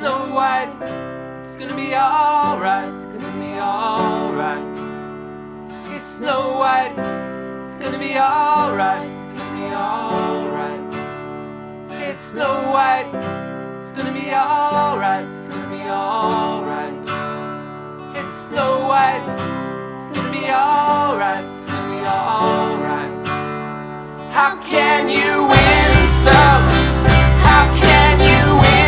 Snow White, it's gonna be alright, it's gonna be alright. Hey Snow White, it's gonna be alright, it's gonna be alright. Hey Snow White, it's gonna be alright, it's gonna be alright. Hey Snow White, it's gonna be alright, it's gonna be alright. How can you